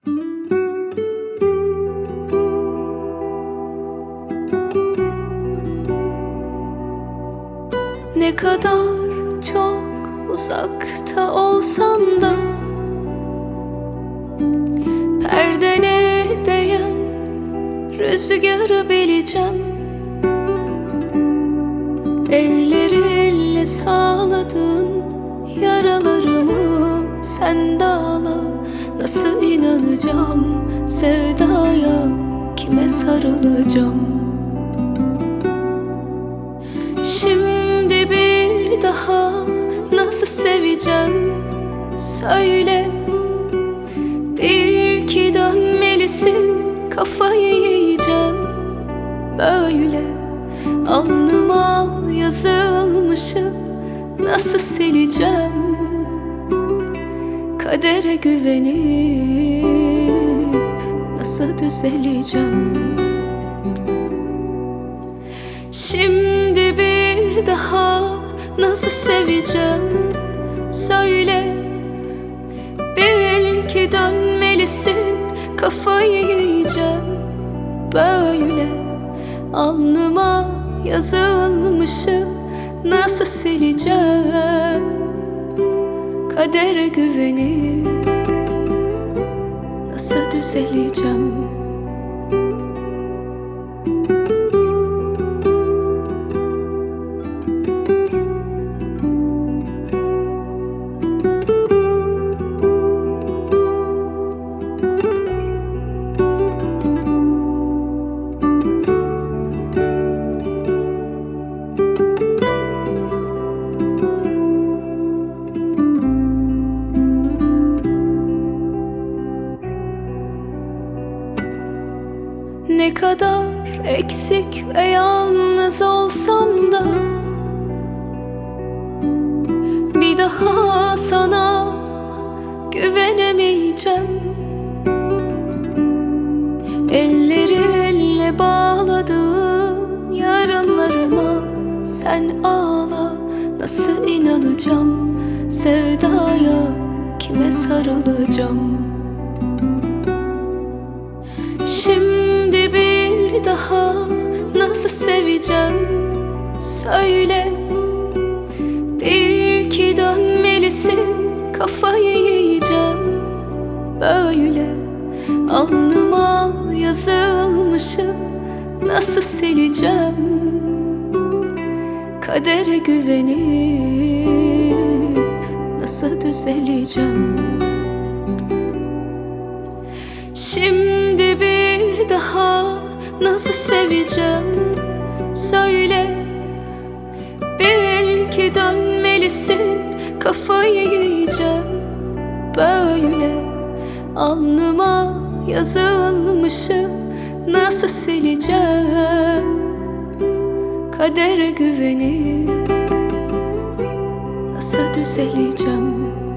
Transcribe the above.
Ne kadar çok uzakta olsam da perdene değen rüzgarı bileceğim. Ellerinle sağladığın yaralarımı sen dağla. Nasıl inanacağım sevdaya, kime sarılacağım? Şimdi bir daha nasıl seveceğim söyle. Bil ki dönmelisin, kafayı yiyeceğim böyle. Alnıma yazılmışı nasıl sileceğim? Kadere güvenip nasıl düzeleceğim? Şimdi bir daha nasıl seveceğim söyle. Bil ki dönmelisin, kafayı yiyeceğim böyle. Alnıma yazılmışı nasıl sileceğim? Kadere güvenip nasıl düzeleceğim? Ne kadar eksik ve yalnız olsam da bir daha sana güvenemeyeceğim. Ellerinle bağladığın yarınlarıma sen ağla. Nasıl inanacağım sevdaya, kime sarılacağım? Şimdi bir daha nasıl seveceğim söyle. Bil ki dönmelisin, kafayı yiyeceğim böyle. Alnıma yazılmışı nasıl sileceğim? Kadere güvenip nasıl düzeleceğim? Şimdi bir daha nasıl seveceğim söyle. Bil ki dönmelisin, kafayı yiyeceğim böyle. Alnıma yazılmışı nasıl sileceğim? Kadere güvenip nasıl düzeleceğim?